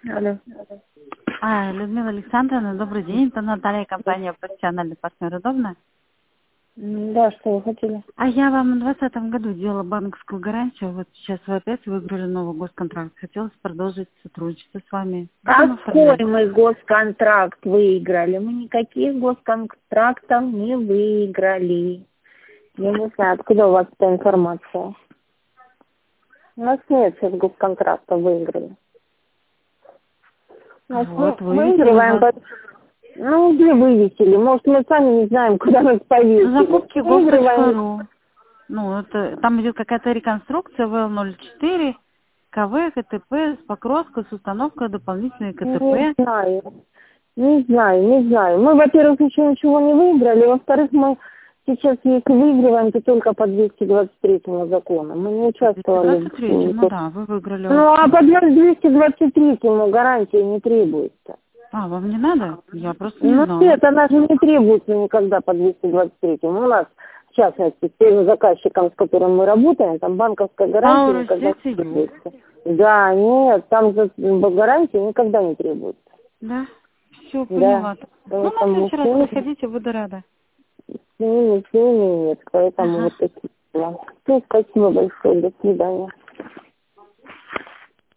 Алло. Людмила Александровна, добрый день. Это Наталья, компания «Профессиональный партнер». Удобно? Да, что вы хотели? А я вам в 2020 году делала банковскую гарантию. Вот сейчас вы опять выиграли новый госконтракт. Хотелось продолжить сотрудничество с вами. Будем Какой оформлять. мы госконтракт выиграли? Мы никаких госконтрактов не выиграли. Я не знаю, откуда у вас эта информация. У нас нет сейчас госконтракта выиграли. У нас мы Вот, вывесили выигрываем, вас. ну, где вывесили? Может, мы сами не знаем, куда нас повесили. Закупки Выигрываем. гос.ру. Ну, это, там идет какая-то реконструкция ВЛ-04, КВ, КТП, с покроской, с установкой дополнительной Не КТП. знаю. Не знаю. Мы, во-первых, еще ничего не выиграли. Во-вторых, мы сейчас, если выигрываем, то только по 223 закону. Мы не участвовали 223, ну в... да, вы выиграли Ну, а очень. по 223 гарантии не требуется. Вам не надо? Я просто не Ну, знала. нет, она же не требуется никогда по 223. У нас, в частности, с тем заказчиком, с которым мы работаем, там банковская гарантия Ауру никогда не CCU. требуется. Да, нет, там же гарантия никогда не требуется. Да? Все, Да. поняла. Ну, на Поэтому следующий раз приходите, буду рада. с ними нет. Поэтому Ага. вот такие дела. Ну, спасибо большое. До свидания.